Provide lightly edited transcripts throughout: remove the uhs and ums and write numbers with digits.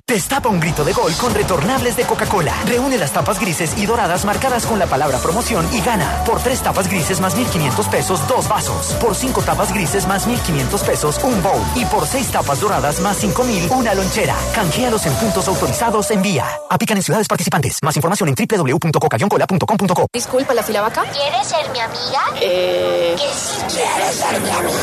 Destapa un grito de gol con retornables de Coca-Cola. Reúne las tapas grises y doradas marcadas con la palabra promoción y gana. Por 3 tapas grises más 1,500 pesos, 2 vasos. Por 5 tapas grises más 1,500 pesos, un bowl. Y por 6 tapas doradas más 5,000, una lonchera. Canjealos en puntos autorizados en Vía. Aplican en ciudades participantes. Más información en www.coca-cola.com.co. Disculpa, ¿la fila va acá? ¿Quieres ser mi amiga? Que sí quieres ser mi amiga.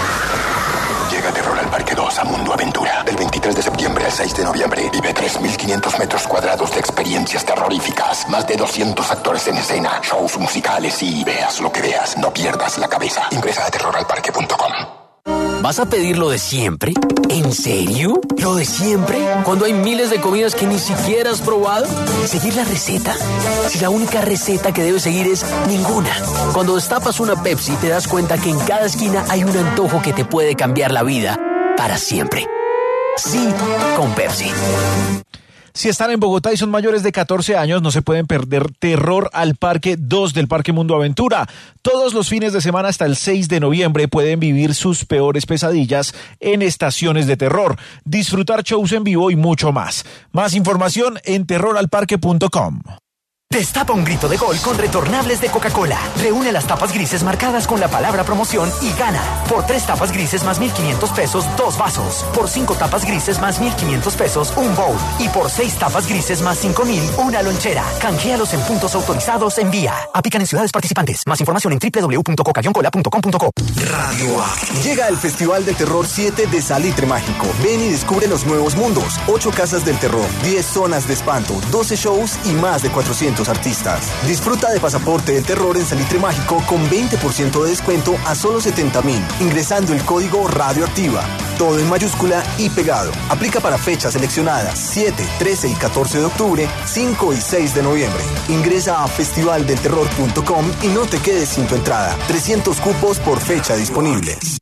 Llega Terror al Parque 2 a Mundo Aventura. Del 23 de septiembre al 6 de noviembre. Vive 3.500 metros cuadrados de experiencias terroríficas. Más de 200 actores en escena. Shows musicales y veas lo que veas. No pierdas la cabeza. Ingresa a terroralparque.com. ¿Vas a pedir lo de siempre? ¿En serio? ¿Lo de siempre? ¿Cuando hay miles de comidas que ni siquiera has probado? ¿Seguir la receta? Si la única receta que debes seguir es ninguna. Cuando destapas una Pepsi te das cuenta que en cada esquina hay un antojo que te puede cambiar la vida para siempre. Sí, con Pepsi. Si están en Bogotá y son mayores de 14 años, no se pueden perder Terror al Parque 2 del Parque Mundo Aventura. Todos los fines de semana hasta el 6 de noviembre pueden vivir sus peores pesadillas en estaciones de terror, disfrutar shows en vivo y mucho más. Más información en terroralparque.com. Destapa un grito de gol con retornables de Coca-Cola. Reúne las tapas grises marcadas con la palabra promoción y gana. Por 3 tapas grises más 1,500 pesos, 2 vasos. Por 5 tapas grises más 1,500 pesos, un bowl. Y por 6 tapas grises más 5,000, una lonchera. Canjealos en puntos autorizados en Vía. Aplican en ciudades participantes. Más información en www.coca-cola.com.co. Radio A. Llega el Festival del Terror 7 de Salitre Mágico. Ven y descubre los nuevos mundos. 8 casas del terror, 10 zonas de espanto, 12 shows y más de 400 artistas. Disfruta de Pasaporte del Terror en Salitre Mágico con 20% de descuento a solo 70,000, ingresando el código Radioactiva. Todo en mayúscula y pegado. Aplica para fechas seleccionadas 7, 13 y 14 de octubre, 5 y 6 de noviembre. Ingresa a festivaldelterror.com y no te quedes sin tu entrada. 300 cupos por fecha disponibles.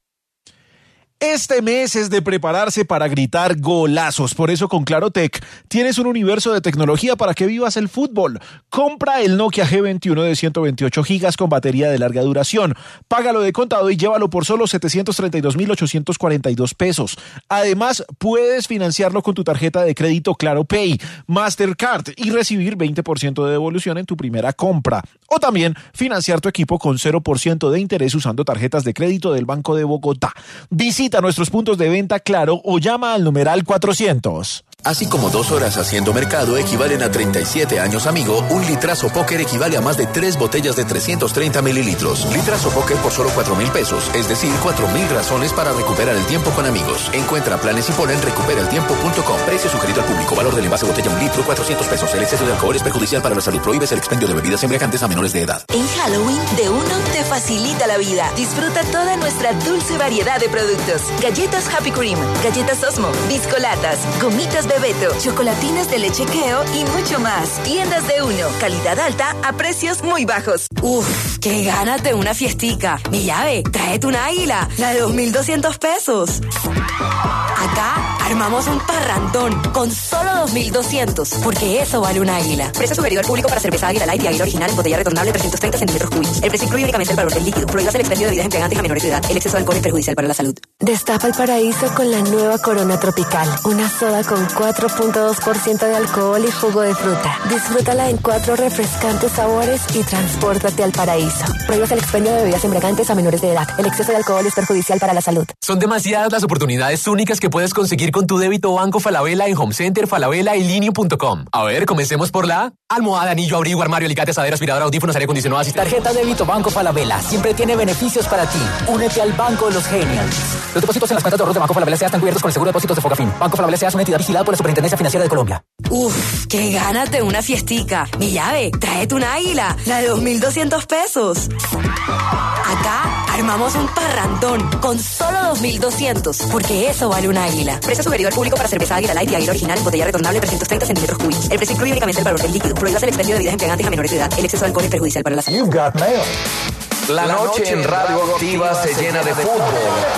Este mes es de prepararse para gritar golazos. Por eso con Clarotec tienes un universo de tecnología para que vivas el fútbol. Compra el Nokia G21 de 128 gigas con batería de larga duración. Págalo de contado y llévalo por solo 732.842 pesos. Además, puedes financiarlo con tu tarjeta de crédito Claro Pay, Mastercard y recibir 20% de devolución en tu primera compra. O también financiar tu equipo con 0% de interés usando tarjetas de crédito del Banco de Bogotá. Visita nuestros puntos de venta Claro o llama al numeral 400. Así como 2 horas haciendo mercado equivalen a 37 años, amigo, un litrazo póker equivale a más de 3 botellas de 330 mililitros. Litrazo póker por solo 4,000 pesos, es decir, 4,000 razones para recuperar el tiempo con amigos. Encuentra planes y pon en recuperaltiempo.com. Precio sugerido al público. Valor del envase botella 1 litro, 400 pesos. El exceso de alcohol es perjudicial para la salud. Prohíbes el expendio de bebidas embriagantes a menores de edad. En Halloween, De Uno te facilita la vida. Disfruta toda nuestra dulce variedad de productos. Galletas Happy Cream, galletas Osmo, biscolatas, gomitas Bebeto, chocolatinas de leche Keo y mucho más. Tiendas De Uno, calidad alta a precios muy bajos. Uf, qué ganas de una fiestica. Mi llave, tráete una águila, la de 2,200 pesos. Acá armamos un parrandón con solo 2,200, porque eso vale un águila. Precio sugerido al público para cerveza Águila Light y Águila Original en botella retornable 330 centímetros cúbicos. El precio incluye únicamente el valor del líquido. Prohíbas el expendio de bebidas embriagantes a menores de edad. El exceso de alcohol es perjudicial para la salud. Destapa el paraíso con la nueva Corona Tropical. Una soda con 4.2% de alcohol y jugo de fruta. Disfrútala en 4 refrescantes sabores y transpórtate al paraíso. Prohíbas el expendio de bebidas embriagantes a menores de edad. El exceso de alcohol es perjudicial para la salud. Son demasiadas las oportunidades únicas que puedes conseguir con tu débito Banco Falabella en Home Center, Falabella y Linio.com. A ver, comencemos por la almohada, anillo, abrigo, armario, alicate, asadera, aspiradora, audífonos, aire acondicionado, asistente. Tarjeta débito Banco Falabella siempre tiene beneficios para ti. Únete al Banco de los Genials. Los depósitos en las cuentas de ahorros de Banco Falabella S.A. están cubiertos con el seguro de depósitos de Fogafín. Banco Falabella S.A. es una entidad vigilada por la Superintendencia Financiera de Colombia. Uf, qué ganas de una fiestica. Mi llave, tráete una águila, la de 2,200 pesos. Acá armamos un parrandón con solo 2,200, porque eso vale un águila. Precio sugerido al público para cerveza Águila Light y Águila Original en botella retornable 330 centímetros cúbicos. El precio incluye únicamente el valor del líquido. Prohíbas el expendio de bebidas embriagantes a menores de edad. El exceso de alcohol es perjudicial para la salud. You've got mail. La noche en Radio Activa se llena de fútbol.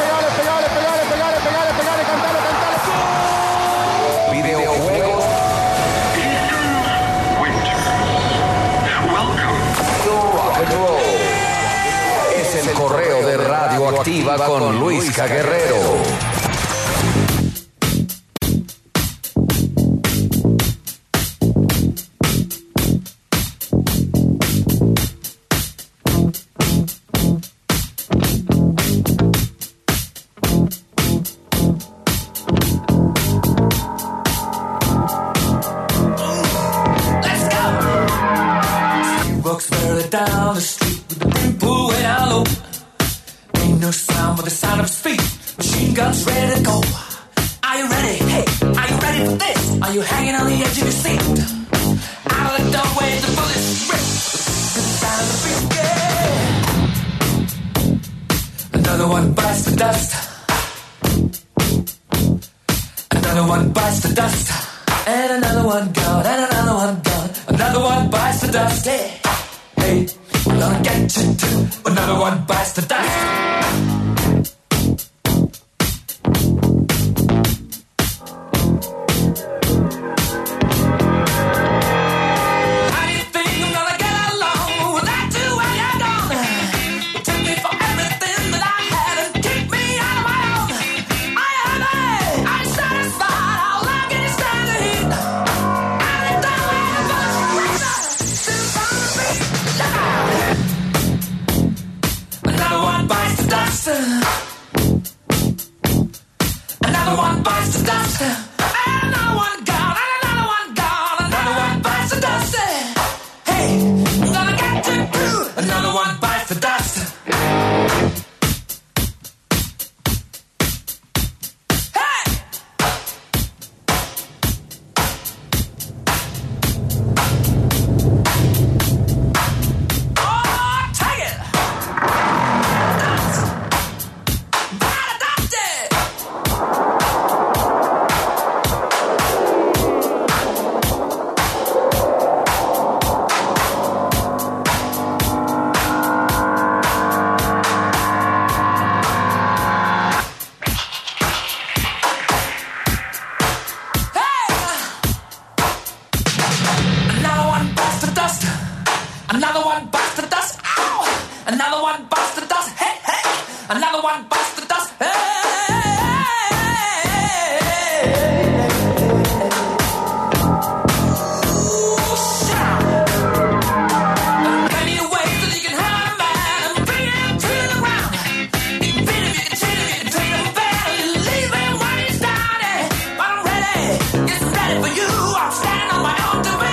Videojuegos. Rock and roll. Es el correo de Radio Activa con Luisca Guerrero. down the street with the people way down low. Ain't no sound but the sound of his feet. Machine guns ready to go. Are you ready? Hey, are you ready for this? Are you hanging on the edge of your seat? Out of the doorway, the bullets rip. The sound of the beat, yeah. Another one bites the dust. Another one bites the dust. And another one gone, and another one gone. Another one bites the dust. Hey, hey, I'm gonna get you too. Another one bites the dust. Another one bites the dust. Another one gone. Another one gone. Another one bites the dust. Hey, I'm gonna get you through. Another one bites the dust. Hey! Oh, take it! Another one bites the dust. Ow! Another one bites the dust. Hey, hey! Another one bites the dust. Hey! Ooh, shout! Plenty of ways that you can hurt a man and bring him to the ground. You can beat him, you can cheat him, you can take him back, you leave him when he's down. But I'm ready, yes, I'm ready for you. I'm standing on my own to be.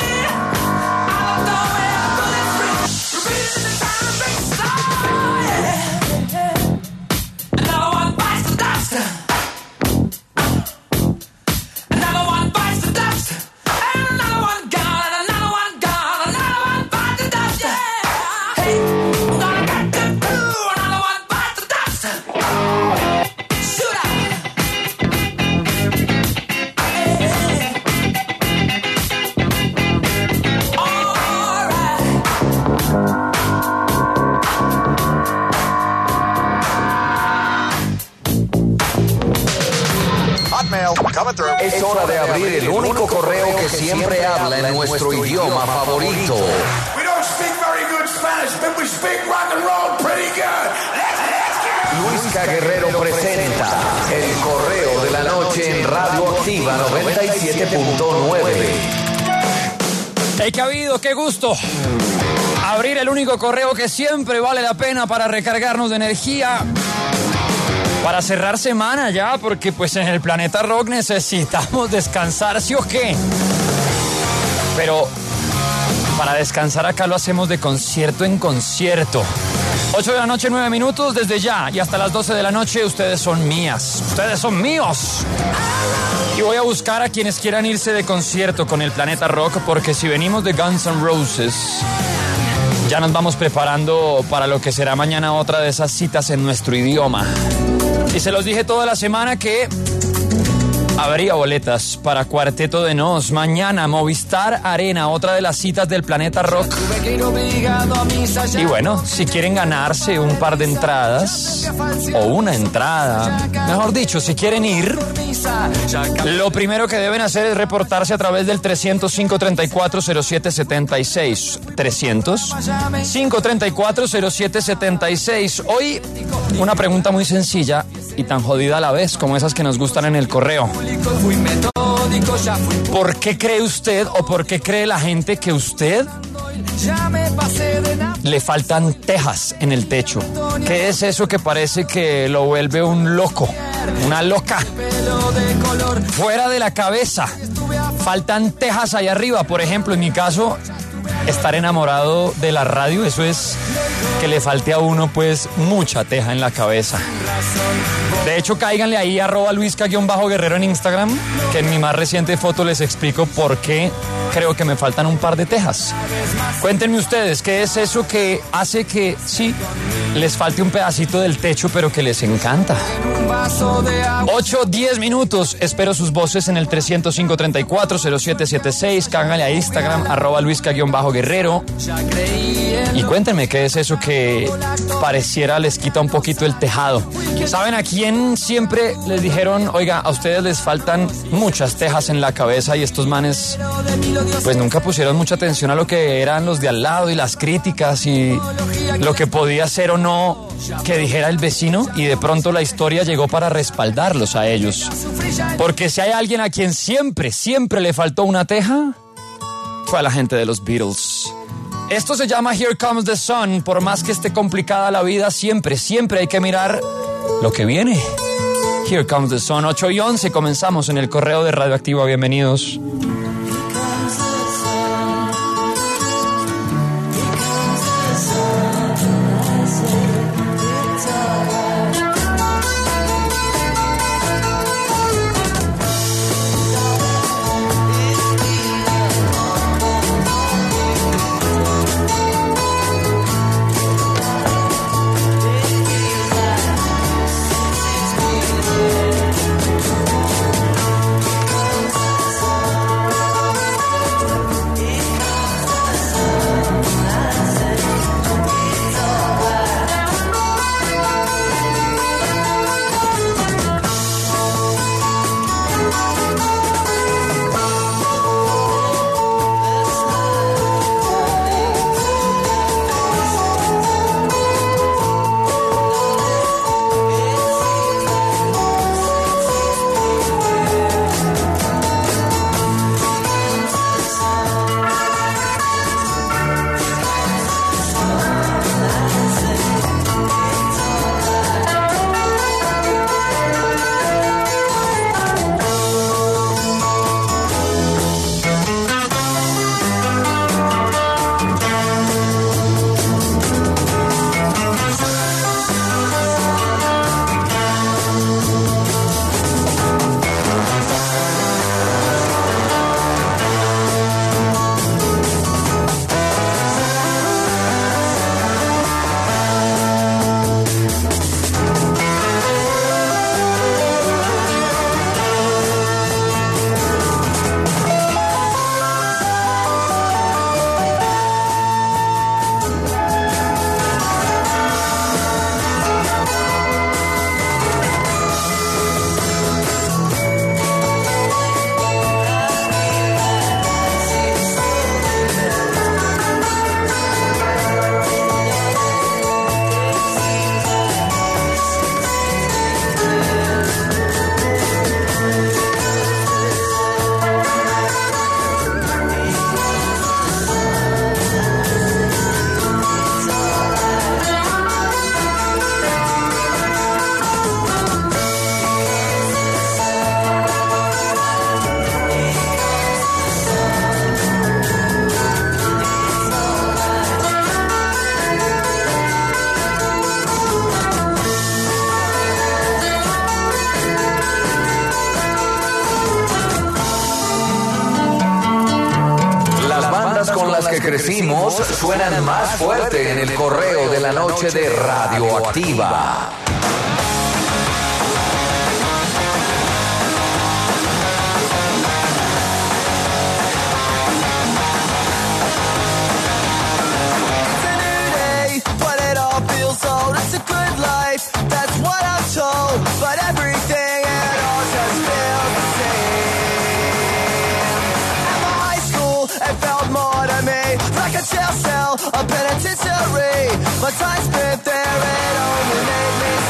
Es hora de abrir el único correo que siempre habla en nuestro idioma favorito. We don't speak very good Spanish, but we speak rock and roll pretty good. Luisca Guerrero presenta El Correo de la Noche en Radio Activa 97.9. ¡Hey, qué ha habido! ¡Qué gusto! Abrir el único correo que siempre vale la pena para recargarnos de energía. Para cerrar semana ya, porque pues en el Planeta Rock necesitamos descansar, ¿sí o qué? Pero para descansar acá lo hacemos de concierto en concierto. 8 de la noche, 9 minutos, desde ya y hasta las 12 de la noche, ustedes son mías, ustedes son míos. Y voy a buscar a quienes quieran irse de concierto con el Planeta Rock, porque si venimos de Guns N' Roses, ya nos vamos preparando para lo que será mañana otra de esas citas en nuestro idioma. Y se los dije toda la semana que habría boletas para Cuarteto de Nos. Mañana, Movistar Arena, otra de las citas del Planeta Rock. Y bueno, si quieren ganarse un par de entradas, o una entrada, mejor dicho, si quieren ir, lo primero que deben hacer es reportarse a través del 300-534-0776. 300-534-0776. Hoy, una pregunta muy sencilla y tan jodida a la vez como esas que nos gustan en el correo. ¿Por qué cree usted o por qué cree la gente que usted le faltan tejas en el techo? ¿Qué es eso que parece que lo vuelve un loco, una loca? Fuera de la cabeza. Faltan tejas ahí arriba. Por ejemplo, en mi caso, estar enamorado de la radio, eso es que le falte a uno pues mucha teja en la cabeza. De hecho, cáiganle ahí @luisca_guerrero en Instagram, que en mi más reciente foto les explico por qué creo que me faltan un par de tejas. Cuéntenme ustedes, ¿qué es eso que hace que sí les falte un pedacito del techo, pero que les encanta? 8-10 minutos. Espero sus voces en el 305-340776. Cáganle a Instagram, @luisca_guerrero. Y cuéntenme qué es eso que pareciera les quita un poquito el tejado. ¿Saben a quién siempre les dijeron, oiga, a ustedes les faltan muchas tejas en la cabeza, y estos manes pues nunca pusieron mucha atención a lo que eran los de al lado y las críticas y lo que podía ser o no que dijera el vecino, y de pronto la historia llegó para respaldarlos a ellos? Porque si hay alguien a quien siempre le faltó una teja, fue a la gente de los Beatles. Esto se llama Here Comes the Sun. Por más que esté complicada la vida, siempre hay que mirar lo que viene. Here Comes the Sun, 8:11, comenzamos en el correo de Radioactiva. Bienvenidos. Que crecimos suenan más fuerte en el correo de la noche de Radioactiva. A penitentiary, my time spent there, it only made me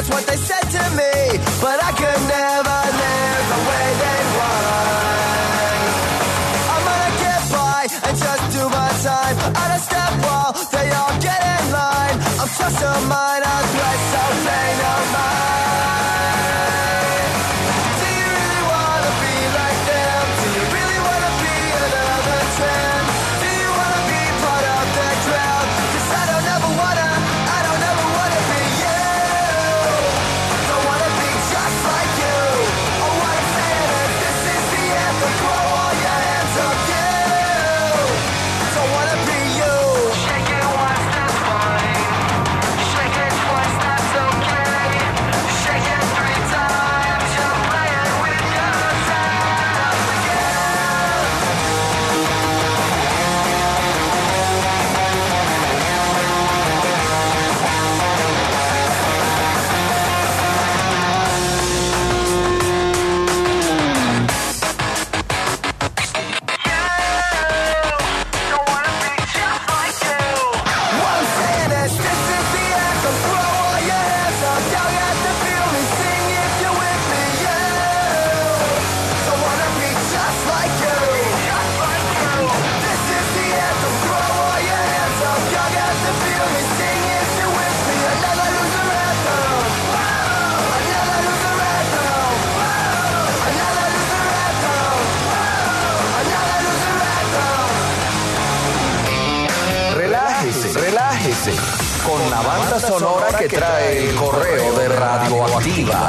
that's what they said to me. But I could never live the way they want. I'm gonna get by and just do my time. On a step wall, they all get in line. I'm just a minor threat, so pay no mind. Do you really wanna be like them? Do you really wanna be another trend? Do you wanna be part of the crowd? 'Cause I don't ever wanna be you. Don't wanna be just like you. Oh, what I'm saying is this is the anthem. Throw all your hands up, you. Don't wanna be you. Shake it once, that's fine. Shake it twice, that's okay. Shake it 3 times, you're playing with yourself again. What I'm saying is this is the anthem. Throw all your hands up, y'all got to feel me. Sing if you're with me, yeah. Don't wanna be just like you. This is the anthem. Throw all your hands up, y'all got to feel me. Sing if you're with me. Another loser anthem. Another loser anthem. Another loser anthem. Another loser anthem. Relájese, relájese. Con la banda sonora que trae el correo de Radioactiva.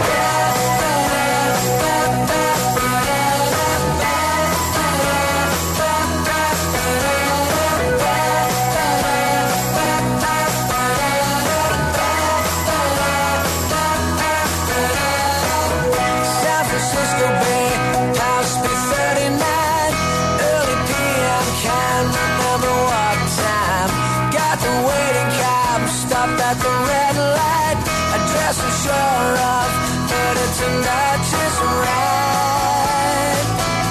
San Francisco Bay, House B39, early PM, can't remember what time. Got the waiting cab, stopped at the red light. Address was sure of, but it turned out just right.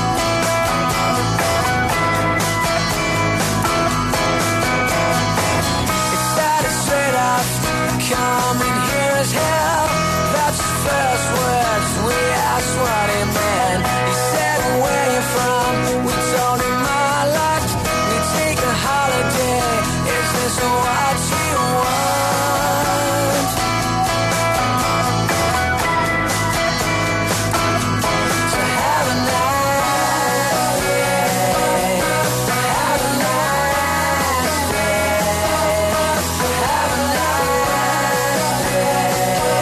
It started straight off, coming here as hell. That's his first words, we asked what he meant. He said, where you from? We told him our luck. We take a holiday, is this what you want? So have a nice day. Have a nice day. Have a nice day.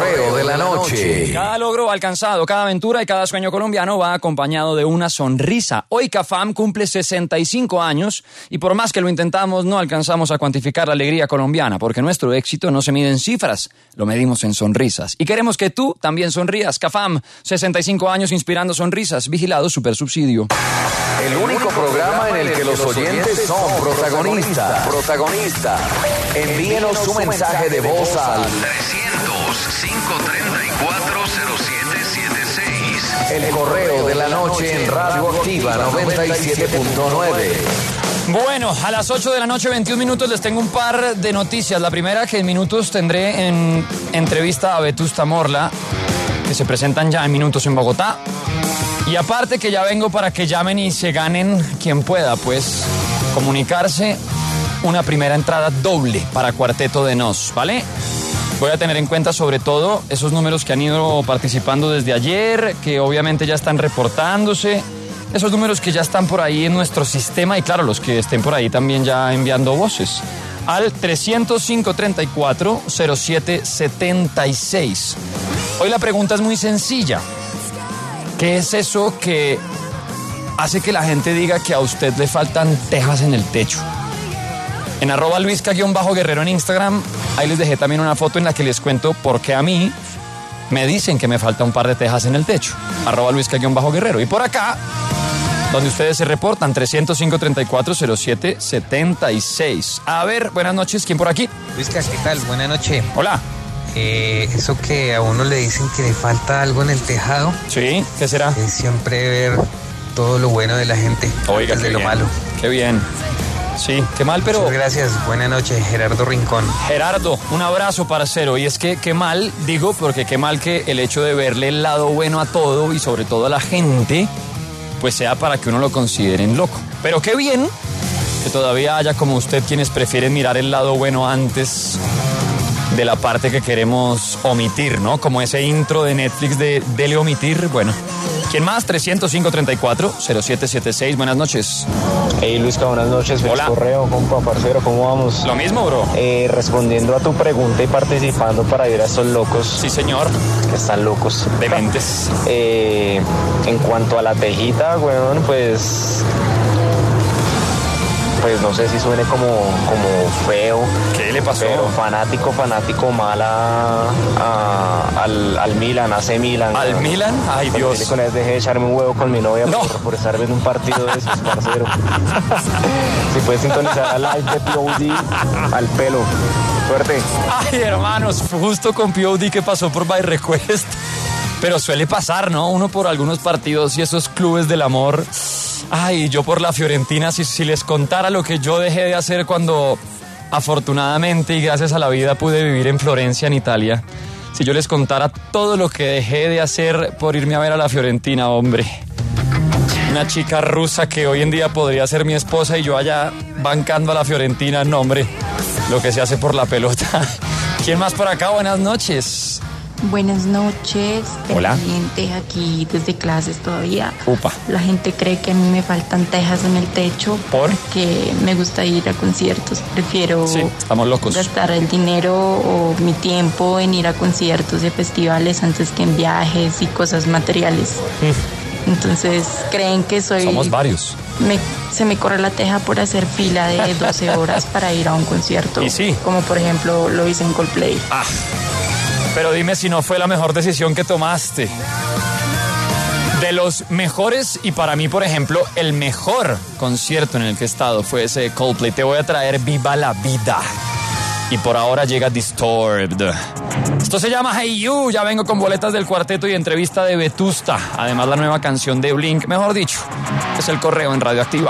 correo de la noche. Cada logro alcanzado, cada aventura y cada sueño colombiano va acompañado de una sonrisa. Hoy CAFAM cumple 65 años y por más que lo intentamos no alcanzamos a cuantificar la alegría colombiana porque nuestro éxito no se mide en cifras, lo medimos en sonrisas. Y queremos que tú también sonrías. CAFAM, 65 años inspirando sonrisas. Vigilado Supersubsidio. El único programa en el que los oyentes son protagonistas. Envíenos su mensaje de voz al 300-534-0776. El correo de la noche en Radioactiva 97.9. Bueno, a las 8 de la noche, 21 minutos, les tengo un par de noticias. La primera que en minutos tendré en entrevista a Vetusta Morla, que se presentan ya en minutos en Bogotá. Y aparte que ya vengo para que llamen y se ganen quien pueda, pues, comunicarse una primera entrada doble para Cuarteto de Nos, ¿vale? Voy a tener en cuenta sobre todo esos números que han ido participando desde ayer, que obviamente ya están reportándose, esos números que ya están por ahí en nuestro sistema y claro, los que estén por ahí también ya enviando voces. Al 300-534-0776. Hoy la pregunta es muy sencilla. ¿Qué es eso que hace que la gente diga que a usted le faltan tejas en el techo? En @Luisca_Guerrero en Instagram, ahí les dejé también una foto en la que les cuento por qué a mí me dicen que me falta un par de tejas en el techo. @Luisca_Guerrero. Y por acá, donde ustedes se reportan, 300-534-0776. A ver, buenas noches, ¿quién por aquí? Luisca, ¿qué tal? Buenas noches. Hola. Eso que a uno le dicen que le falta algo en el tejado. Sí, ¿qué será? Es siempre ver todo lo bueno de la gente. Oiga, antes de lo malo. Qué bien. Sí, qué mal, pero... Muchas gracias, buenas noches, Gerardo Rincón. Gerardo, un abrazo, parcero. Y es que qué mal, digo, porque qué mal que el hecho de verle el lado bueno a todo y sobre todo a la gente, pues sea para que uno lo consideren loco. Pero qué bien que todavía haya como usted quienes prefieren mirar el lado bueno antes de la parte que queremos omitir, ¿no? Como ese intro de Netflix de Dele Omitir. Bueno, ¿quién más? 300-534-0776. Buenas noches. Hey, Luisca, buenas noches. Hola. Correo, compa, parcero, ¿cómo vamos? Lo mismo, bro. Respondiendo a tu pregunta y participando para ir a estos locos. Sí, señor. Que están locos. Dementes. En cuanto a la tejita, weón, pues no sé si suene como feo. ¿Qué le pasó? Pero fanático mal al Milan, AC Milan. ¿Al weón. Milan? Ay, Dios. Con él dejé de echarme un huevo con mi novia no. por estar viendo un partido de esos, parcero. Si puedes sintonizar a live de POD al pelo. Suerte. Ay, hermanos, justo con POD que pasó por By Request. Pero suele pasar, ¿no? Uno por algunos partidos y esos clubes del amor. Ay, yo por la Fiorentina, si les contara lo que yo dejé de hacer cuando afortunadamente y gracias a la vida pude vivir en Florencia, en Italia. Si yo les contara todo lo que dejé de hacer por irme a ver a la Fiorentina, hombre. Una chica rusa que hoy en día podría ser mi esposa y yo allá bancando a la Fiorentina, no, hombre. Lo que se hace por la pelota. ¿Quién más por acá? Buenas noches. Buenas noches, Hola. pendiente aquí desde clases todavía. Upa. La gente cree que a mí me faltan tejas en el techo. ¿Por? Porque me gusta ir a conciertos. Prefiero Sí, estamos locos. gastar el dinero o mi tiempo en ir a conciertos y festivales antes que en viajes y cosas materiales. Entonces creen que soy... Somos varios. Se me corre la teja por hacer fila de 12 horas para ir a un concierto. Y sí. Como por ejemplo lo hice en Coldplay. Ah. Pero dime si no fue la mejor decisión que tomaste. De los mejores, y para mí, por ejemplo, el mejor concierto en el que he estado fue ese Coldplay. Te voy a traer Viva la Vida. Y por ahora llega Disturbed. Esto se llama Hey You. Ya vengo con boletas del cuarteto y entrevista de Vetusta. Además, la nueva canción de Blink. Mejor dicho, es el correo en Radioactiva.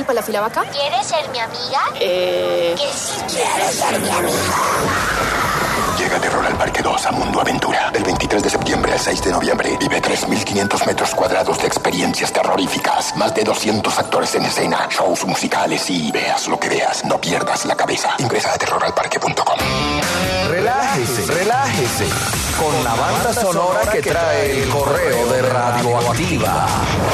culpa la fila vaca? ¿Quieres ser mi amiga? Que si quieres ser mi amiga. Llega Terror al Parque 2 a Mundo Aventura. Del 23 de septiembre al 6 de noviembre. Vive 3.500 metros cuadrados de experiencias terroríficas. Más de 200 actores en escena. Shows musicales y veas lo que veas. No pierdas la cabeza. Ingresa a terroralparque.com. Relájese, relájese. Con la banda sonora que trae el correo de Radioactiva.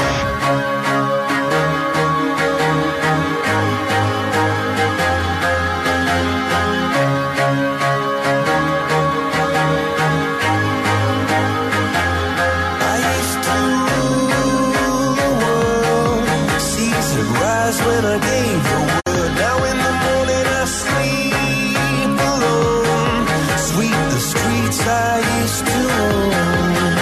When I gave the word, now in the morning I sleep alone. Sweep the streets I used to own.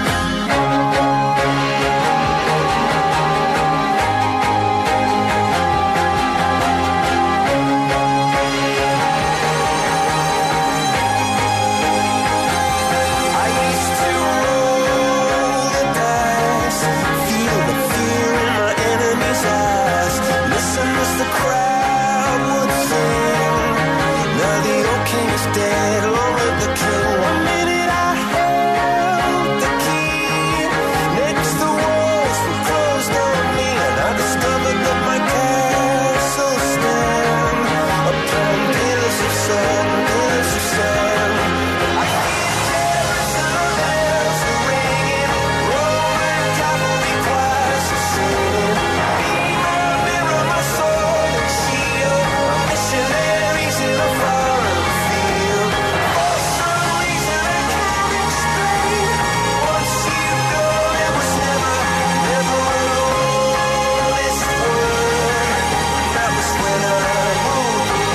I used to roll the dice, feel the fear in my enemy's eyes. Listen as the crowd would sing. Now the old king is dead, long live the king. 1 minute I held the key. Next the walls were closed on me, and I discovered that my castle stand upon pillars of sand, pillars of sand. I hear Jerusalem bells ringing, Roman cavalry choirs are singing. Be my mirror, my sword and shield, my missionaries in a foreign field. For some reason I can't explain, once you go there was never, never an honest word. That was when I ruled the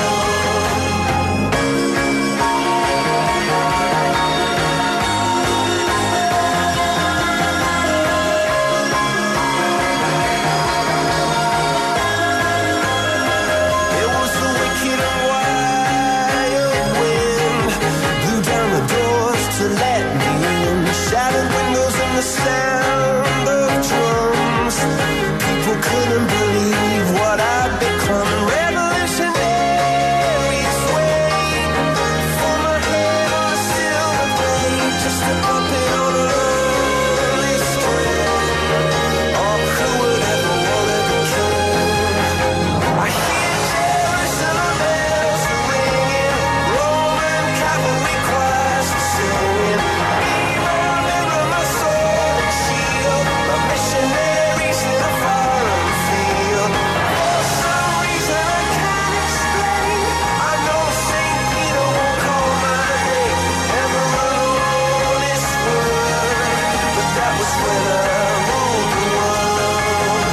It was the wicked and wild wind, blew down the doors to let me in. Shattered windows and the sound of drums. People couldn't believe what I'd become. Revolutionaries wait for my head on a silver blade, just a puppet on a lonely string. Oh, who would ever wanna be king? I hear Jerusalem bells ringing, Roman cavalry choirs are singing. Be my mirror, my sword and shield, my missionaries in a foreign field. For some reason I can't explain, I know St. Peter won't call my name, never an honest word, but that was when I ruled the world.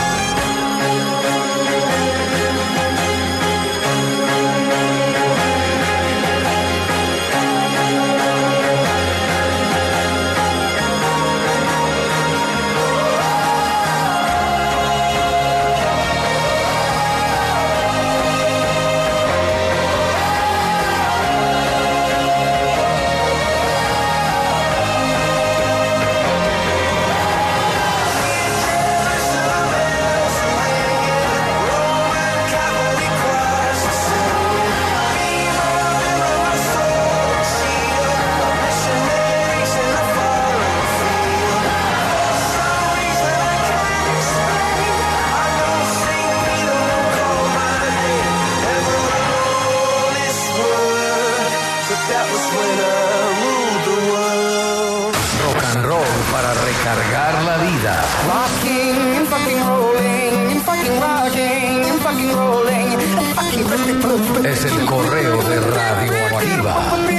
Rock and roll para recargar la vida. Rocking and fucking rolling and fucking rocking and fucking rolling and fucking Es el correo de Radioactiva.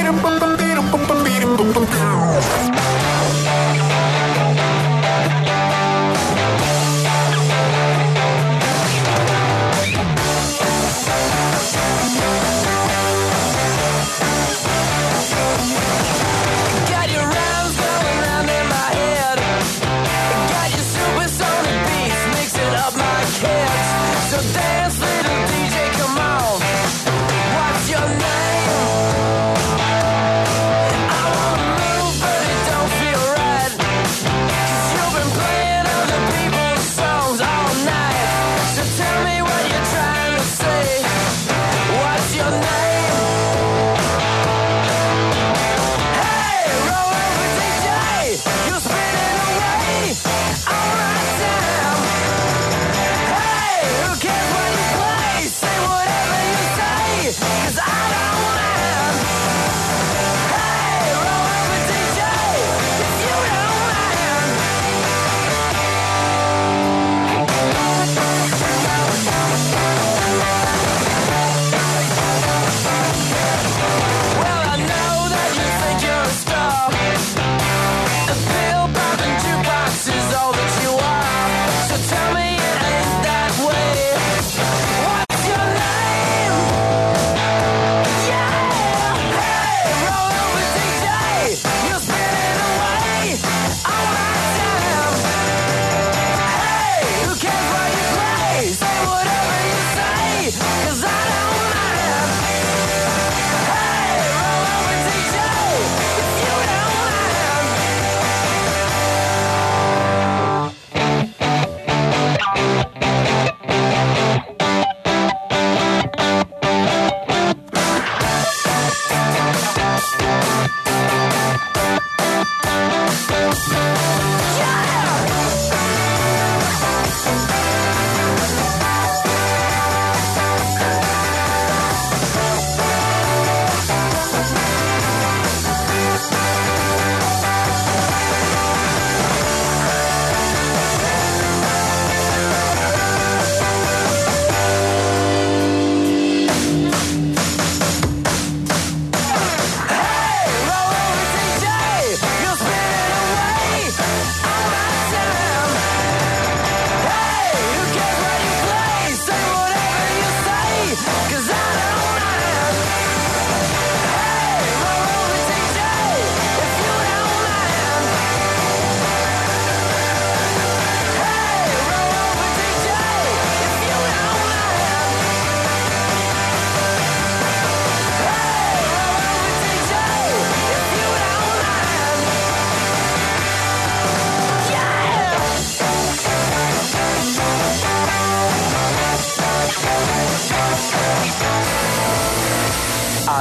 Got your rhymes going round in my head. Got your supersonic beats mixing up my kids. So dance, little DJ, come on. What's your name?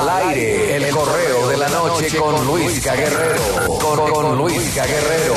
aire, el correo de la noche con Luisca Guerrero. Con Luisca Guerrero.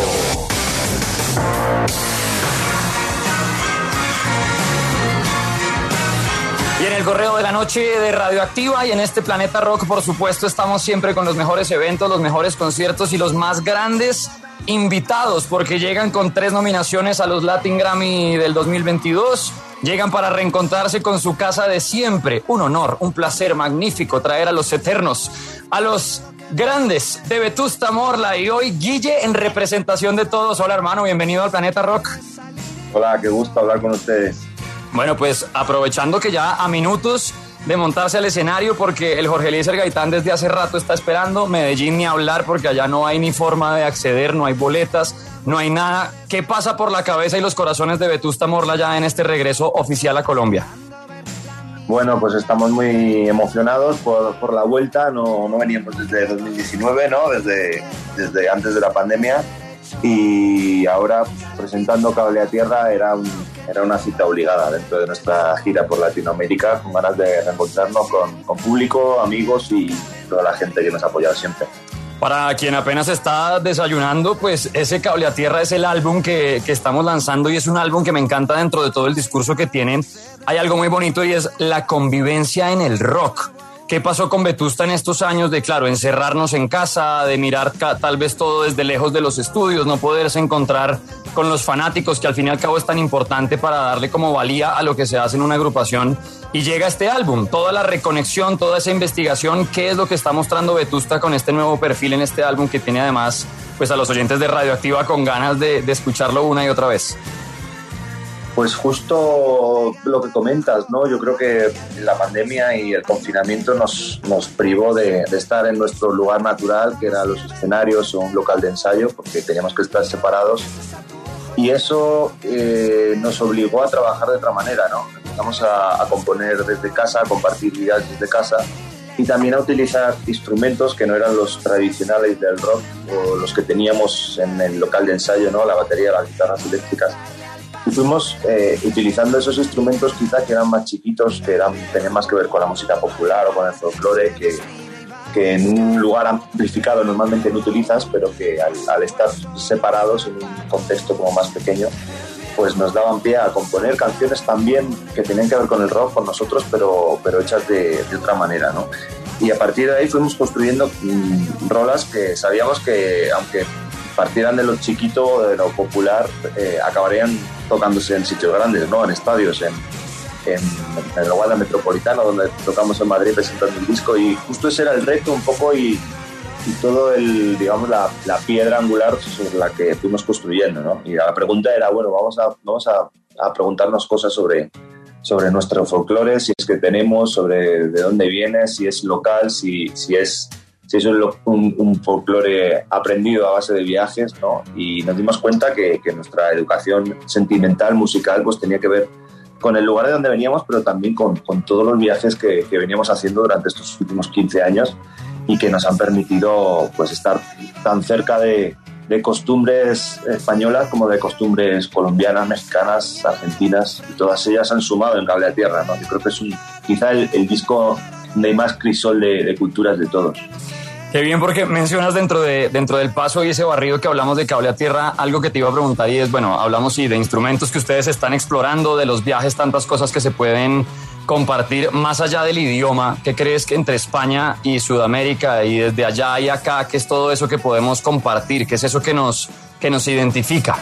Y en el correo de la noche de Radioactiva y en este Planeta Rock, por supuesto, estamos siempre con los mejores eventos, los mejores conciertos y los más grandes invitados, porque llegan con 3 nominaciones a los Latin Grammy del 2022. Llegan para reencontrarse con su casa de siempre. Un honor, un placer magnífico traer a los eternos, a los grandes de Vetusta Morla. Y hoy Guille en representación de todos. Hola, hermano, bienvenido al Planeta Rock. Hola, qué gusto hablar con ustedes. Bueno, pues aprovechando que ya a minutos de montarse al escenario, porque el Jorge Eliezer Gaitán desde hace rato está esperando, Medellín ni hablar porque allá no hay ni forma de acceder, no hay boletas, no hay nada. ¿Qué pasa por la cabeza y los corazones de Vetusta Morla ya en este regreso oficial a Colombia? Bueno, pues estamos muy emocionados por la vuelta, no veníamos desde 2019, ¿no? Desde antes de la pandemia, y ahora presentando Cable a Tierra era una cita obligada dentro de nuestra gira por Latinoamérica, con ganas de reencontrarnos con público, amigos y toda la gente que nos ha apoyado siempre. Para quien apenas está desayunando, pues ese Cable a Tierra es el álbum que estamos lanzando y es un álbum que me encanta dentro de todo el discurso que tienen. Hay algo muy bonito y es la convivencia en el rock. ¿Qué pasó con Vetusta en estos años de, claro, encerrarnos en casa, de mirar tal vez todo desde lejos de los estudios, no poderse encontrar con los fanáticos, que al fin y al cabo es tan importante para darle como valía a lo que se hace en una agrupación? Y llega este álbum, toda la reconexión, toda esa investigación. ¿Qué es lo que está mostrando Vetusta con este nuevo perfil en este álbum que tiene además pues a los oyentes de Radioactiva con ganas de escucharlo una y otra vez? Pues justo lo que comentas, ¿no? Yo creo que la pandemia y el confinamiento nos privó de estar en nuestro lugar natural, que eran los escenarios o un local de ensayo, porque teníamos que estar separados. Y eso nos obligó a trabajar de otra manera, ¿no? Empezamos a componer desde casa, a compartir ideas desde casa y también a utilizar instrumentos que no eran los tradicionales del rock o los que teníamos en el local de ensayo, ¿no? La batería, las guitarras eléctricas. Y fuimos utilizando esos instrumentos quizá que eran más chiquitos, que tenían más que ver con la música popular o con el folclore, que en un lugar amplificado normalmente no utilizas, pero que al estar separados en un contexto como más pequeño, pues nos daban pie a componer canciones también que tenían que ver con el rock, con nosotros, pero hechas de otra manera, ¿no? Y a partir de ahí fuimos construyendo rolas que sabíamos que, aunque partieran de lo chiquito, de lo popular, acabarían tocándose en sitios grandes, ¿no? En estadios, en el Wanda Metropolitano, donde tocamos en Madrid presentando el disco, y justo ese era el reto un poco y todo digamos, la piedra angular sobre la que fuimos construyendo, ¿no? Y la pregunta era, bueno, vamos a preguntarnos cosas sobre nuestro folclore, si es que tenemos, sobre de dónde viene, si es local, si es un folclore aprendido a base de viajes, ¿no? Y nos dimos cuenta que nuestra educación sentimental, musical, pues tenía que ver con el lugar de donde veníamos, pero también con todos los viajes que veníamos haciendo durante estos últimos 15 años y que nos han permitido pues estar tan cerca de costumbres españolas como de costumbres colombianas, mexicanas, argentinas, y todas ellas han sumado en Cable a Tierra, ¿no? Yo creo que es quizá el disco donde hay más crisol de culturas de todos. Qué bien, porque mencionas dentro del paso y ese barrido que hablamos de Cable a Tierra, algo que te iba a preguntar y es, bueno, hablamos sí de instrumentos que ustedes están explorando, de los viajes, tantas cosas que se pueden compartir más allá del idioma. ¿Qué crees que entre España y Sudamérica y desde allá y acá, qué es todo eso que podemos compartir? ¿Qué es eso que nos identifica?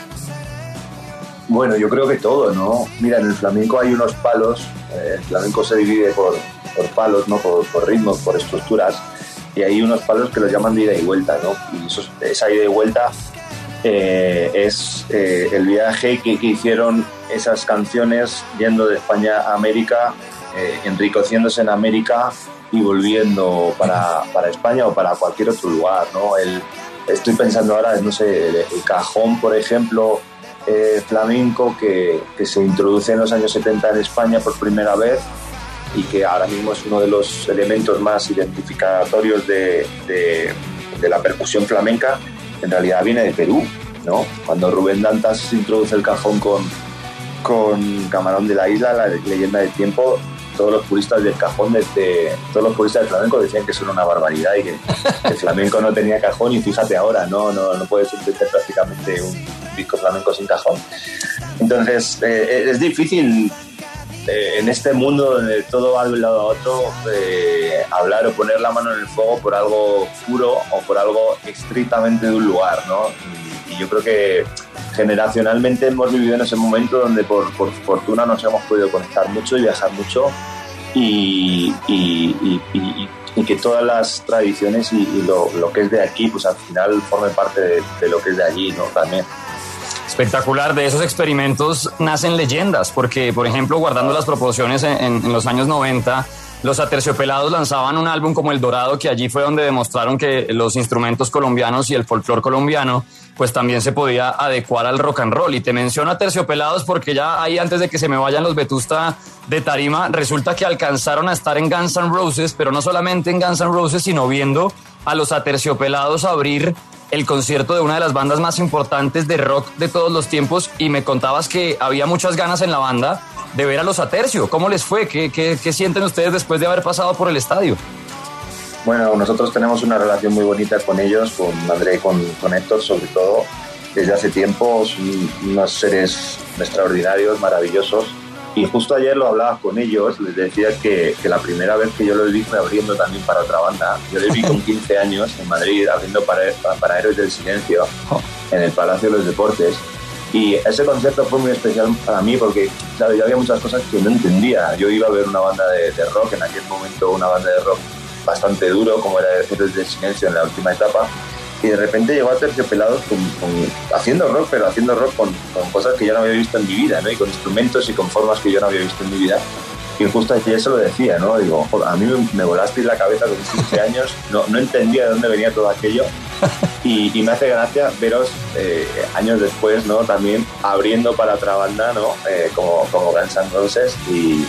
Bueno, yo creo que todo, ¿no? Mira, en el flamenco hay unos palos, el flamenco se divide por palos, ¿no? Por ritmos, por estructuras, y hay unos palos que los llaman de ida y vuelta, ¿no? Y esa ida y vuelta es el viaje que hicieron esas canciones yendo de España a América, enriqueciéndose en América y volviendo para España o para cualquier otro lugar, ¿no? Estoy pensando ahora, no sé, el cajón, por ejemplo, flamenco que se introduce en los años 70 en España por primera vez y que ahora mismo es uno de los elementos más identificatorios de la percusión flamenca, en realidad viene de Perú, ¿no? Cuando Rubén Dantas introduce el cajón con Camarón de la Isla, la leyenda del tiempo, todos los puristas del cajón, todos los puristas del flamenco decían que eso era una barbaridad y que el flamenco no tenía cajón, y fíjate ahora, no puedes entender prácticamente un disco flamenco sin cajón. Entonces es difícil en este mundo donde todo va de un lado a otro hablar o poner la mano en el fuego por algo puro o por algo estrictamente de un lugar, ¿no? Y yo creo que generacionalmente hemos vivido en ese momento donde por fortuna nos hemos podido conectar mucho y viajar mucho y que todas las tradiciones y lo que es de aquí pues al final formen parte de lo que es de allí, ¿no? También. Espectacular, de esos experimentos nacen leyendas, porque por ejemplo, guardando las proporciones en los años 90, los Aterciopelados lanzaban un álbum como El Dorado, que allí fue donde demostraron que los instrumentos colombianos y el folclore colombiano pues también se podía adecuar al rock and roll. Y te menciono Aterciopelados porque ya ahí, antes de que se me vayan los Vetusta de tarima, resulta que alcanzaron a estar en Guns N' Roses, pero no solamente en Guns N' Roses, sino viendo a los Aterciopelados abrir el concierto de una de las bandas más importantes de rock de todos los tiempos, y me contabas que había muchas ganas en la banda de ver a los Atercio. ¿Cómo les fue? ¿Qué sienten ustedes después de haber pasado por el estadio? Bueno, nosotros tenemos una relación muy bonita con ellos, con André y con Héctor sobre todo, desde hace tiempo. Son unos seres extraordinarios, maravillosos, y justo ayer lo hablaba con ellos, les decía que la primera vez que yo los vi fue abriendo también para otra banda. Yo les vi con 15 años en Madrid abriendo para Héroes del Silencio en el Palacio de los Deportes, y ese concierto fue muy especial para mí porque, claro, yo había muchas cosas que no entendía. Yo iba a ver una banda de rock, en aquel momento una banda de rock bastante duro como era Héroes del Silencio en la última etapa, y de repente llegó a Aterciopelados haciendo rock, pero haciendo rock con cosas que yo no había visto en mi vida, ¿no? Y con instrumentos y con formas que yo no había visto en mi vida. Y justo ayer se lo decía, ¿no? Digo, a mí me volasteis la cabeza con 15 años, no entendía de dónde venía todo aquello, y me hace gracia veros años después, ¿no? También abriendo para otra banda, ¿no? Como Guns N' Roses, y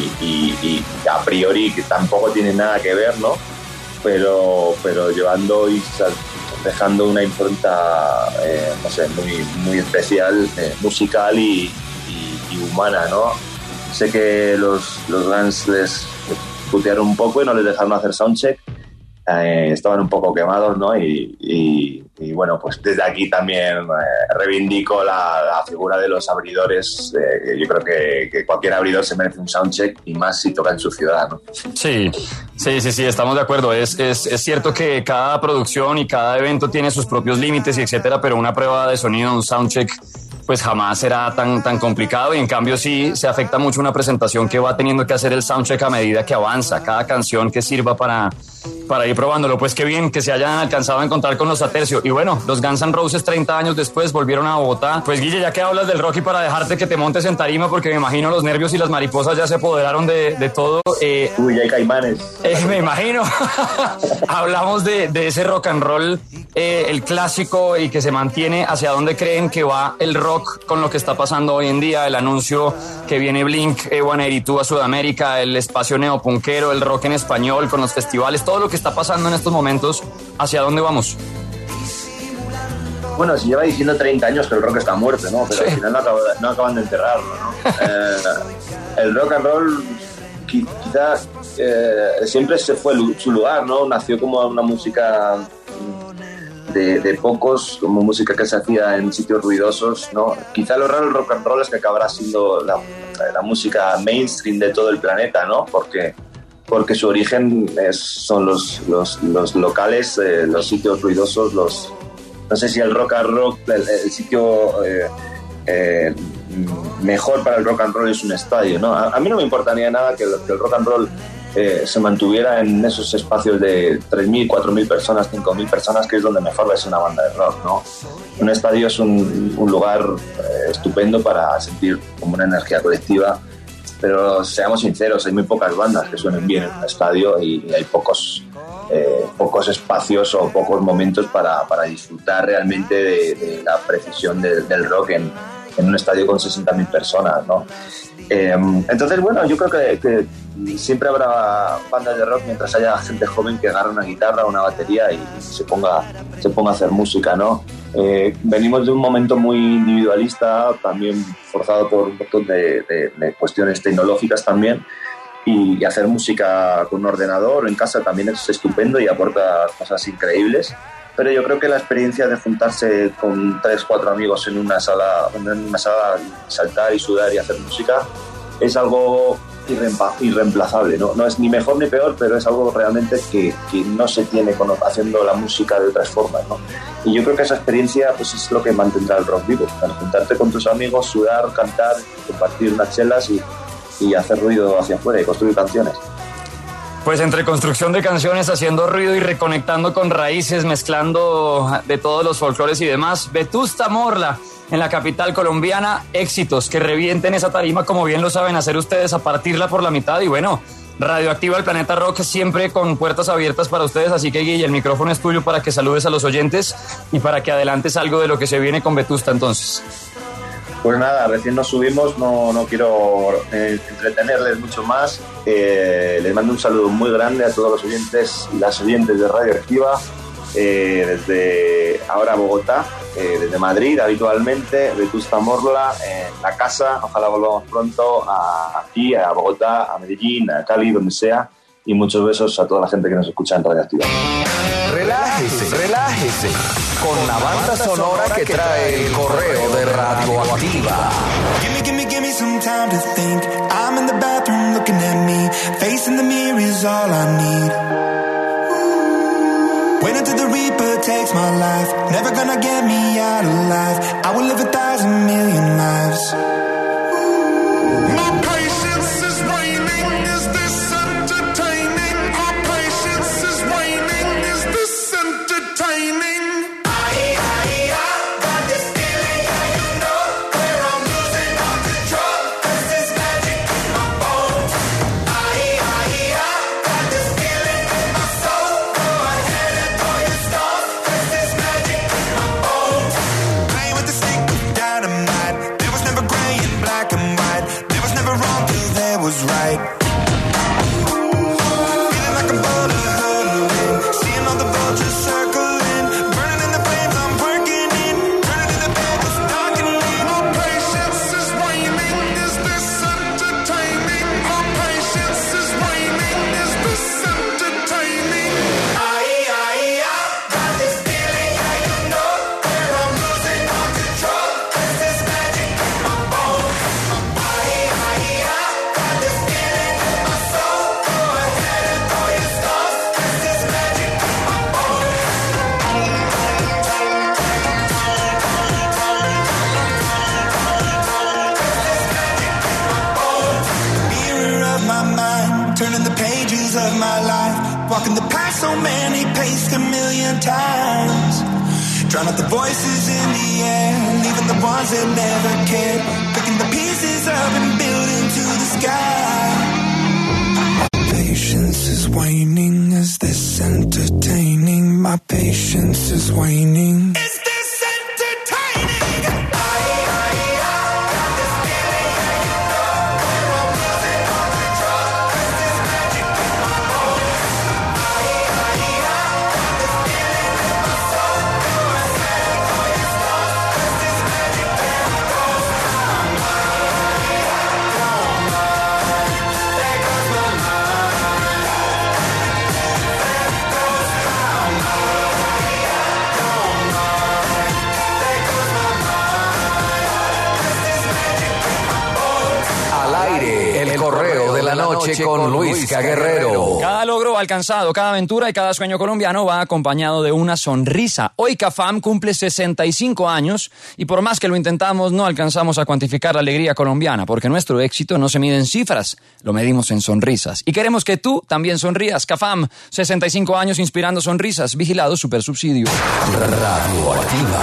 a priori que tampoco tiene nada que ver, ¿no? Pero llevando y dejando una impronta, no sé, muy especial, musical y humana, ¿no? Sé que los Guns les putearon un poco y no les dejaron hacer soundcheck. Estaban un poco quemados, ¿no? Y bueno, pues desde aquí también reivindico la figura de los abridores. Yo creo que cualquier abridor se merece un soundcheck, y más si toca en su ciudad, ¿no? Sí, estamos de acuerdo. Es cierto que cada producción y cada evento tiene sus propios límites y etcétera, pero una prueba de sonido, un soundcheck, pues jamás será tan complicado, y en cambio sí se afecta mucho una presentación que va teniendo que hacer el soundcheck a medida que avanza, cada canción que sirva para ir probándolo. Pues qué bien que se hayan alcanzado a encontrar con los Atercio. Y bueno, los Guns N' Roses 30 años después volvieron a Bogotá. Pues Guille, ya que hablas del rock, y para dejarte que te montes en tarima, porque me imagino los nervios y las mariposas ya se apoderaron de todo. Uy, ya hay caimanes. Me imagino. Hablamos de ese rock and roll, el clásico, y que se mantiene. ¿Hacia dónde creen que va el rock con lo que está pasando hoy en día? El anuncio que viene Blink-182 a Sudamérica, el espacio neopunquero, el rock en español con los festivales, todo lo que está pasando en estos momentos, ¿hacia dónde vamos? Bueno, se lleva diciendo 30 años que el rock está muerto, ¿no? Pero sí, al final no acaban de enterrarlo, ¿no? El rock and roll quizás siempre se fue su lugar, ¿no? Nació como una música de pocos, como música que se hacía en sitios ruidosos, ¿no? Quizá lo raro del rock and roll es que acabará siendo la música mainstream de todo el planeta, ¿no? Porque su origen son los locales, los sitios ruidosos, no sé si el rock and roll, el sitio mejor para el rock and roll es un estadio, ¿no? A mí no me importaría nada que el rock and roll se mantuviera en esos espacios de 3.000, 4.000 personas, 5.000 personas, que es donde mejor ves una banda de rock, ¿no? Un estadio es un lugar estupendo para sentir como una energía colectiva, pero seamos sinceros, hay muy pocas bandas que suenen bien en un estadio, y hay pocos espacios o pocos momentos para disfrutar realmente de la precisión del rock en un estadio con 60.000 personas, ¿no? Entonces, bueno, yo creo que siempre habrá bandas de rock mientras haya gente joven que agarre una guitarra o una batería y se ponga a hacer música, ¿no? Venimos de un momento muy individualista, también forzado por un montón de cuestiones tecnológicas también, y hacer música con un ordenador o en casa también es estupendo y aporta cosas increíbles. Pero yo creo que la experiencia de juntarse con 3-4 amigos en una sala, saltar y sudar y hacer música es algo irreemplazable, ¿no? No es ni mejor ni peor, pero es algo realmente que no se tiene haciendo la música de otras formas, ¿no? Y yo creo que esa experiencia pues es lo que mantendrá el rock vivo, al juntarte con tus amigos, sudar, cantar, compartir unas chelas y hacer ruido hacia afuera y construir canciones. Pues entre construcción de canciones, haciendo ruido y reconectando con raíces, mezclando de todos los folclores y demás, Vetusta Morla en la capital colombiana, éxitos que revienten esa tarima como bien lo saben hacer ustedes, a partirla por la mitad. Y bueno, Radioactiva, el Planeta Rock, siempre con puertas abiertas para ustedes, así que Guille, el micrófono es tuyo para que saludes a los oyentes y para que adelantes algo de lo que se viene con Vetusta entonces. Pues nada, recién nos subimos, no quiero entretenerles mucho más. Les mando un saludo muy grande a todos los oyentes y las oyentes de Radioactiva, desde ahora Bogotá, desde Madrid habitualmente, Vetusta Morla en la casa. Ojalá volvamos pronto aquí, a Bogotá, a Medellín, a Cali, donde sea. Y muchos besos a toda la gente que nos escucha en Radioactiva. Relájese con la banda sonora que trae el correo de Radioactiva. Give me some time to think. I'm in the bathroom looking at me. Facing the mirror is all I need. Wait until the Reaper takes my life. Never gonna get me out alive. I will live 1,000 million lives. My patience is waning. Is this entertaining? Our patience is waning. Is this entertaining? Walking the path so many paced 1,000,000 times. Drown out the voices in the air, leaving the ones that never cared. Picking the pieces up and building to the sky. My patience is waning. Is this entertaining? My patience is waning. Is this entertaining? Noche con Luisca Guerrero. Cada logro alcanzado, cada aventura y cada sueño colombiano va acompañado de una sonrisa. Hoy CAFAM cumple 65 años y por más que lo intentamos no alcanzamos a cuantificar la alegría colombiana, porque nuestro éxito no se mide en cifras, lo medimos en sonrisas. Y queremos que tú también sonrías. CAFAM, 65 años inspirando sonrisas. Vigilado Supersubsidio. Radioactiva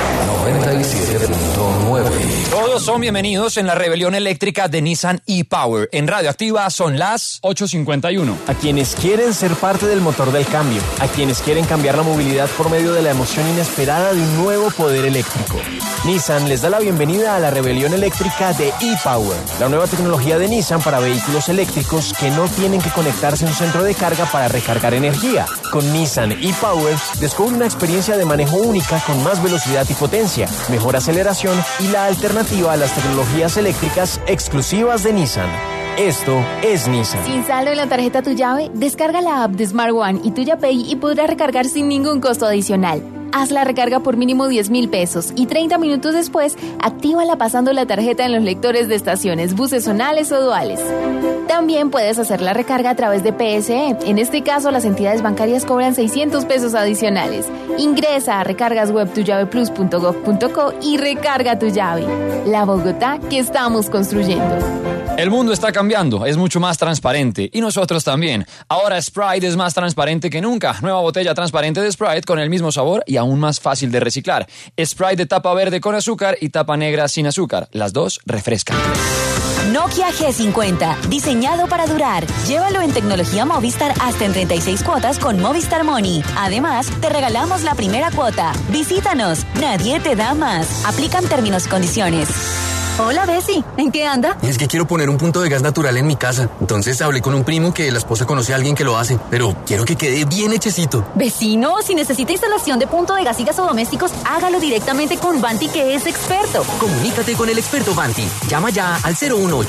97.9. Todos son bienvenidos en la rebelión eléctrica de Nissan e-Power. En Radioactiva son las 8:51. A quienes quieren ser parte del motor del cambio, a quienes quieren cambiar la movilidad por medio de la emoción inesperada de un nuevo poder eléctrico. Nissan les da la bienvenida a la rebelión eléctrica de e-Power, la nueva tecnología de Nissan para vehículos eléctricos que no tienen que conectarse a un centro de carga para recargar energía. Con Nissan e-Power, descubre una experiencia de manejo única con más velocidad y potencia, mejor aceleración y la alternativa a las tecnologías eléctricas exclusivas de Nissan. Esto es Nissan. Sin saldo en la tarjeta Tu Llave, descarga la app de Smart One y Tuya Pay y podrás recargar sin ningún costo adicional. Haz la recarga por mínimo 10.000 pesos y 30 minutos después, actívala pasando la tarjeta en los lectores de estaciones, buses zonales o duales. También puedes hacer la recarga a través de PSE. En este caso, las entidades bancarias cobran 600 pesos adicionales. Ingresa a recargaswebtuyaveplus.gov.co y recarga tu llave. La Bogotá que estamos construyendo. El mundo está cambiando, es mucho más transparente y nosotros también. Ahora Sprite es más transparente que nunca. Nueva botella transparente de Sprite con el mismo sabor y aún más fácil de reciclar. Sprite de tapa verde con azúcar y tapa negra sin azúcar. Las dos refrescan. Nokia G50, diseñado para durar. Llévalo en tecnología Movistar hasta en 36 cuotas con Movistar Money. Además, te regalamos la primera cuota. Visítanos, nadie te da más. Aplican términos y condiciones. Hola, Bessie. ¿En qué anda? Es que quiero poner un punto de gas natural en mi casa. Entonces hablé con un primo que la esposa conoce a alguien que lo hace. Pero quiero que quede bien hechecito. Vecino, si necesita instalación de punto de gas y gasodomésticos, hágalo directamente con Vanti, que es experto. Comunícate con el experto Vanti. Llama ya al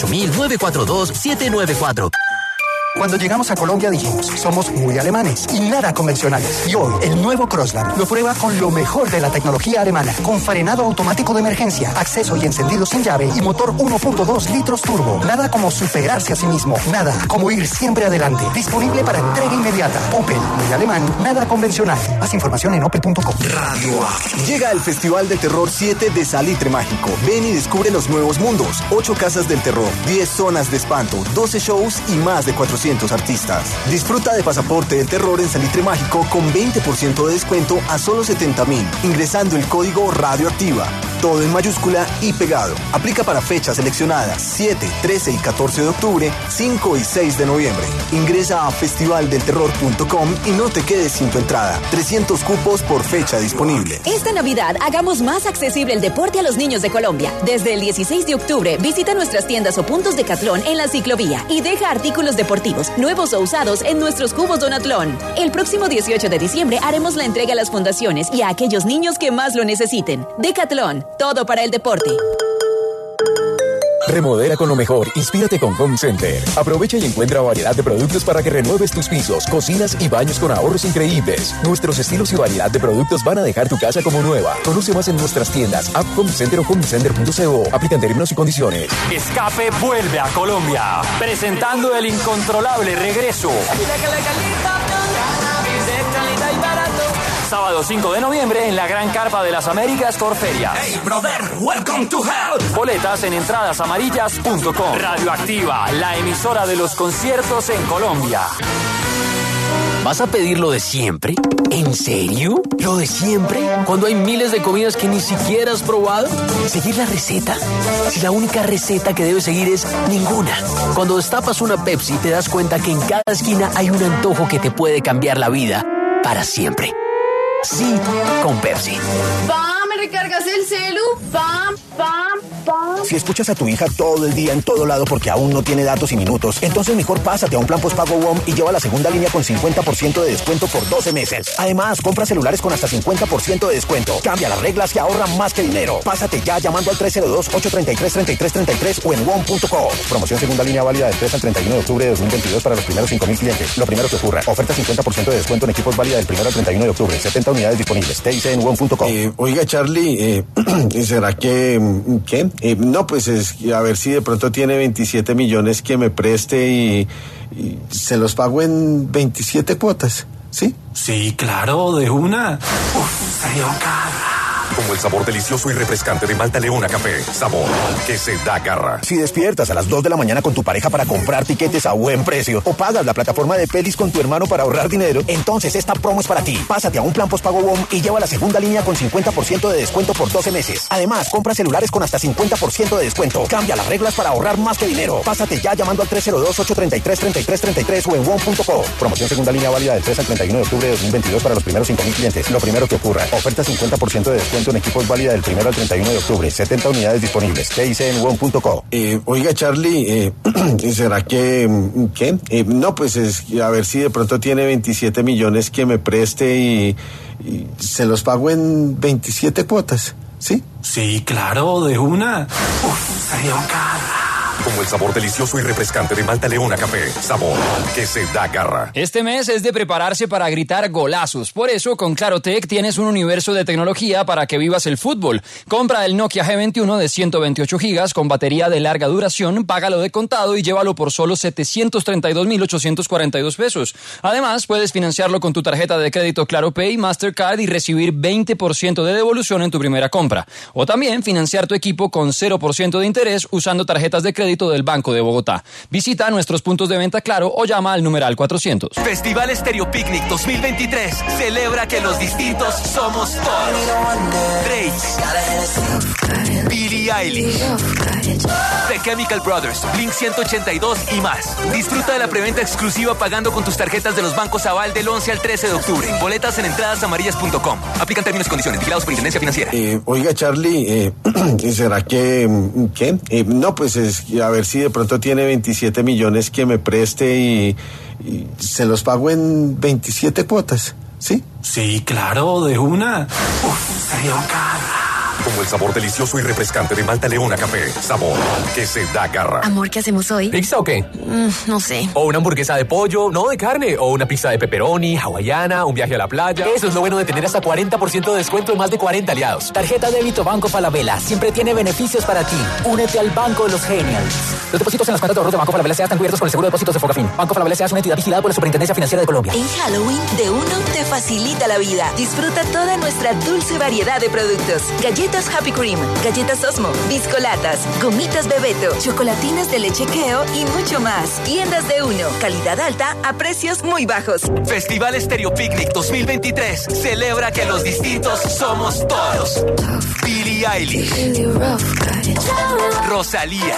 018-942-794. Cuando llegamos a Colombia dijimos, somos muy alemanes y nada convencionales. Y hoy, el nuevo Crossland lo prueba con lo mejor de la tecnología alemana, con frenado automático de emergencia, acceso y encendido sin llave y motor 1.2 litros turbo. Nada como superarse a sí mismo, nada como ir siempre adelante. Disponible para entrega inmediata. Opel, muy alemán, nada convencional. Más información en opel.com. Radio A. Llega el Festival de Terror 7 de Salitre Mágico. Ven y descubre los nuevos mundos. 8 casas del terror, 10 zonas de espanto, 12 shows y más de 400 artistas. Disfruta de Pasaporte del Terror en Salitre Mágico con 20% de descuento a solo 70.000, ingresando el código Radioactiva. Todo en mayúscula y pegado. Aplica para fechas seleccionadas 7, 13 y 14 de octubre, 5 y 6 de noviembre. Ingresa a festivaldelterror.com y no te quedes sin tu entrada. 300 cupos por fecha disponible. Esta Navidad hagamos más accesible el deporte a los niños de Colombia. Desde el 16 de octubre visita nuestras tiendas o puntos Decathlon en la ciclovía y deja artículos deportivos nuevos o usados en nuestros cubos Donatlón. El próximo 18 de diciembre haremos la entrega a las fundaciones y a aquellos niños que más lo necesiten. Decathlon, todo para el deporte. Remodela con lo mejor, inspírate con Home Center. Aprovecha y encuentra variedad de productos para que renueves tus pisos, cocinas y baños con ahorros increíbles. Nuestros estilos y variedad de productos van a dejar tu casa como nueva. Conoce más en nuestras tiendas, App Home Center o homecenter.co. Aplican términos y condiciones. Escape vuelve a Colombia, presentando el incontrolable regreso. Sábado 5 de noviembre en la Gran Carpa de las Américas Corferia. Hey, brother, welcome to hell. Boletas en entradasamarillas.com. Radioactiva, la emisora de los conciertos en Colombia. ¿Vas a pedir lo de siempre? ¿En serio? ¿Lo de siempre? Cuando hay miles de comidas que ni siquiera has probado. ¿Seguir la receta? Si la única receta que debes seguir es ninguna. Cuando destapas una Pepsi te das cuenta que en cada esquina hay un antojo que te puede cambiar la vida para siempre. Sí, con Pepsi. ¡Pam! ¿Me recargas el celu? ¡Pam! ¡Pam! ¡Pam! Si escuchas a tu hija todo el día en todo lado porque aún no tiene datos y minutos, entonces mejor pásate a un plan postpago WOM y lleva la segunda línea con 50% de descuento por 12 meses. Además, compra celulares con hasta 50% de descuento. Cambia las reglas y ahorra más que dinero. Pásate ya llamando al 302-833-3333 o en WOM.co. Promoción segunda línea válida del 3 al 31 de octubre de 2022 para los primeros 5.000 clientes. Lo primero que ocurra. Oferta 50% de descuento en equipos válida del 1 al 31 de octubre. 70 unidades disponibles. TIC en WOM.co. Oiga, Charlie, ¿será que... ¿qué? No, pues es a ver si de pronto tiene 27 millones que me preste y se los pago en 27 cuotas, ¿sí? Sí, claro, de una. Uf, sería Como el sabor delicioso y refrescante de Malta Leona Café. Sabor que se da garra. Si despiertas a las 2 de la mañana con tu pareja para comprar tiquetes a buen precio o pagas la plataforma de pelis con tu hermano para ahorrar dinero, entonces esta promo es para ti. Pásate a un plan postpago WOM y lleva la segunda línea con 50% de descuento por 12 meses. Además, compra celulares con hasta 50% de descuento. Cambia las reglas para ahorrar más que dinero. Pásate ya llamando al 302-833-3333 o en WOM.co. Promoción segunda línea válida del 3 al 31 de octubre de 2022 para los primeros 5.000 clientes. Lo primero que ocurra. Oferta 50% de descuento en equipos válida del 1 al 31 de octubre. 70 unidades disponibles. TIC en WOM.co. Oiga, Charlie, ¿será que... ¿qué? No, pues es a ver si de pronto tiene 27 millones que me preste y se los pago en 27 cuotas, ¿sí? Sí, claro, de una. Uf, sería Como el sabor delicioso y refrescante de Malta Leona Café. Sabor que se da garra. Este mes es de prepararse para gritar golazos. Por eso, con Clarotec tienes un universo de tecnología para que vivas el fútbol. Compra el Nokia G21 de 128 gigas con batería de larga duración, págalo de contado y llévalo por solo 732.842 pesos. Además, puedes financiarlo con tu tarjeta de crédito ClaroPay, Mastercard y recibir 20% de devolución en tu primera compra. O también financiar tu equipo con 0% de interés usando tarjetas de crédito del Banco de Bogotá. Visita nuestros puntos de venta Claro o llama al numeral 400. Festival Stereo Picnic 2023 celebra que los distintos somos todos. Drake, Billie Eilish, The Chemical Brothers, Blink 182 y más. Disfruta de la preventa exclusiva pagando con tus tarjetas de los bancos Aval del 11 al 13 de octubre. Boletas en entradasaamarillas.com. Aplican términos y condiciones. Vigilados por Intendencia Financiera. Oiga, Charlie, ¿será que qué? No, pues a ver si de pronto tiene 27 millones que me preste y se los pago en 27 cuotas, ¿sí? Sí, claro, de una. Se dio garra. Como el sabor delicioso y refrescante de Malta Leona Café. Sabor que se da garra. Amor, ¿qué hacemos hoy? ¿Pizza o qué? No sé. O una hamburguesa de pollo, no de carne. O una pizza de pepperoni, hawaiana, un viaje a la playa. Eso es lo bueno de tener hasta 40% de descuento en más de 40 aliados. Tarjeta débito Banco Falabella siempre tiene beneficios para ti. Únete al Banco de los Genials. Los depósitos en las cuentas de ahorros de Banco Falabella están cubiertos con el seguro de depósitos de Focafin. Banco Falabella es una entidad vigilada por la Superintendencia Financiera de Colombia. En Halloween, De Uno te facilita la vida. Disfruta toda nuestra dulce variedad de productos. Galletas Happy Cream, galletas Osmo, biscolatas, gomitas Bebeto, chocolatinas de leche Keo y mucho más. Tiendas De Uno, calidad alta a precios muy bajos. Festival Stereo Picnic 2023 celebra que los distintos somos todos. Billie Eilish, Rosalía,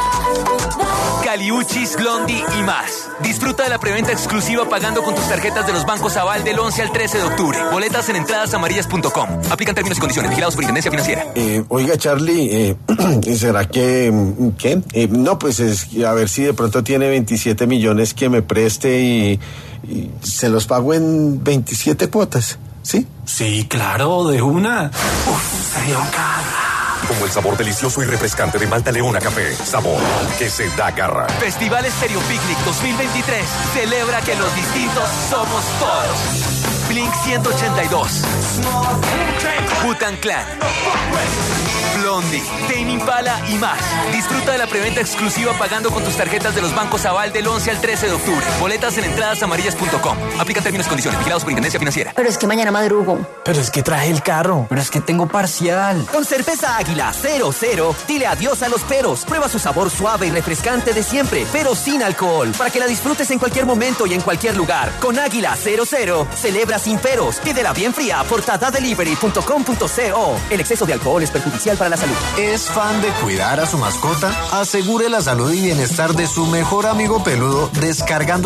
Caliuchis, Blondie y más. Disfruta de la preventa exclusiva pagando con tus tarjetas de los bancos Aval del 11 al 13 de octubre. Boletas en entradasaamarillas.com. Aplican términos y condiciones. Vigilados por Intendencia Financiera. Oiga, Charlie, ¿será que qué? No, pues a ver si de pronto tiene 27 millones que me preste y se los pago en 27 cuotas, ¿sí? Sí, claro, de una. Se dio garra. Como el sabor delicioso y refrescante de Malta Leona Café. Sabor que se da garra. Festival Stereo Picnic 2023 celebra que los distintos somos todos. Blink 182, Wu-Tang Clan, Blondie, Tame Impala y más. Disfruta de la preventa exclusiva pagando con tus tarjetas de los bancos Aval del 11 al 13 de octubre. Boletas en entradasaamarillas.com. Aplica términos y condiciones. Vigilados por Intendencia Financiera. Pero es que mañana madrugo. Pero es que traje el carro. Pero es que tengo parcial. Con cerveza Águila 00, dile adiós a los peros. Prueba su sabor suave y refrescante de siempre, pero sin alcohol. Para que la disfrutes en cualquier momento y en cualquier lugar. Con Águila 00, celebra sin peros. Pídela bien fría por tadadelivery.com.co. El exceso de alcohol es perjudicial para la salud. ¿Es fan de cuidar a su mascota? Asegure la salud y bienestar de su mejor amigo peludo descargando